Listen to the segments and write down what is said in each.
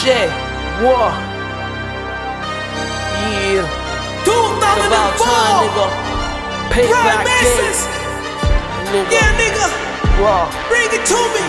Shit, war. Yeah. 2004. About time, nigga. Payback day. Nigga. Yeah, nigga. War. Bring it to me.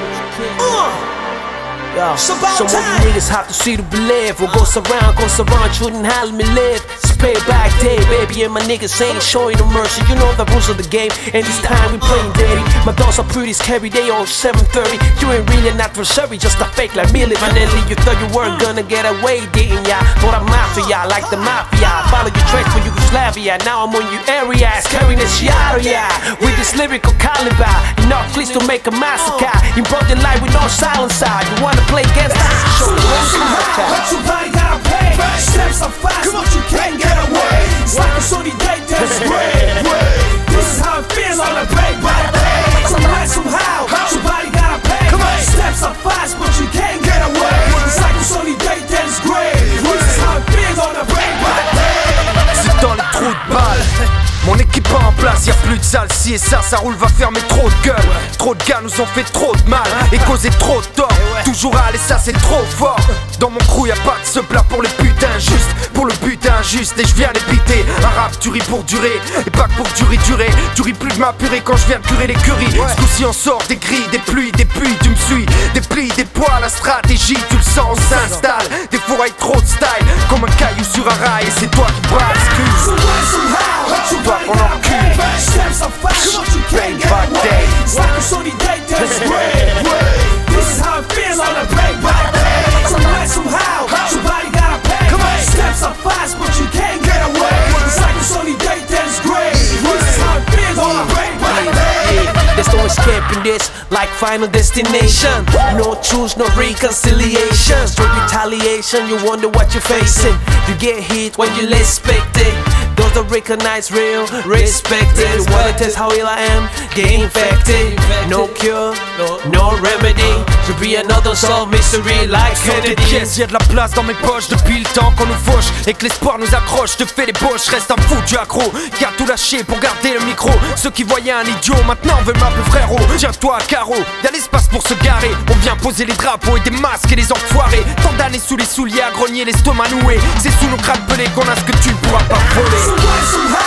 Yo, It's about so time. many niggas have to see to believe. What goes around, shouldn't have me live. It's payback day, baby, and my niggas ain't showing no mercy. You know the rules of the game, and this time we playing dirty. My dogs are pretty scary, they all 7:30. You ain't really an adversary, just a fake like Milli Vanilli. You thought you weren't gonna get away, didn't ya? But I'm mafia, like the mafia. Follow your tracks for Yugoslavia. Now I'm on your area, scaring the shit out of ya. With this lyrical caliber, enough please to make a massacre. You brought the light with no silencer. You wanna play against us? Show the wrong character. Somebody gotta pay. Steps are fast, but you can't get away. It's like a sunny day, that's great. This is how it feels on a payback day. Somewhere, somehow, somebody gotta pay. Steps are fast, but you can't get away. It's like a sunny day, that's great. This is how it feels on a payback day. C'est dans les trous de balles. Mon équipe pas en place, y'a plus de salle. Si et ça roule, va fermer trop de gueule. Trop de gars nous ont fait trop de mal et causé trop de tort. Toujours à aller, ça c'est trop fort. Dans mon crew y'a pas de ce plat pour le but injuste. Pour le but injuste et je viens les biter. Un rap tu ris pour durer et pas que pour durer. Tu ris plus de ma purée quand je viens de curer l'écurie. Ce coup-ci on sort des grilles, des pluies, tu me suis. Des plis, des poids, la stratégie, tu le sens, on s'installe. Des fourrailles trop de style, comme un caillou sur un rail. Et c'est toi qui bascule. Somewhere, somehow, somebody gotta pay. Steps are fast, but you can't get away. It's like a sunny day, that's great. This is how it feels on a payback day. Somewhere, somehow, somebody gotta pay. Steps are fast, but you can't get away. It's like a sunny day, that's great. This is how it feels on a payback day. There's no escaping this, like Final Destination. No truce, no reconciliation. Straight retaliation, you wonder what you're facing. You get hit when you least expect it. Those that recognize real, respect it. You wanna test how ill I am? Get infected. No cure, no remedy. To be another solved mystery like Kennedy. Yes, y'a de la place dans mes poches depuis le temps qu'on nous fauche et que l'espoir nous accroche. Je te fais les poches, reste un fou du accro qui a tout lâché pour garder le micro. Ceux qui voyaient un idiot maintenant veulent m'appeler frérot. Tiens-toi à carreau, y'a l'espace pour se garer. On vient poser les drapeaux et des masques et les enfoirés. Tant d'années sous les souliers à grogner, l'estomac noué. C'est sous nos crânes pelés qu'on a ce que tu ne pourras pas voler. Somewhere, somehow,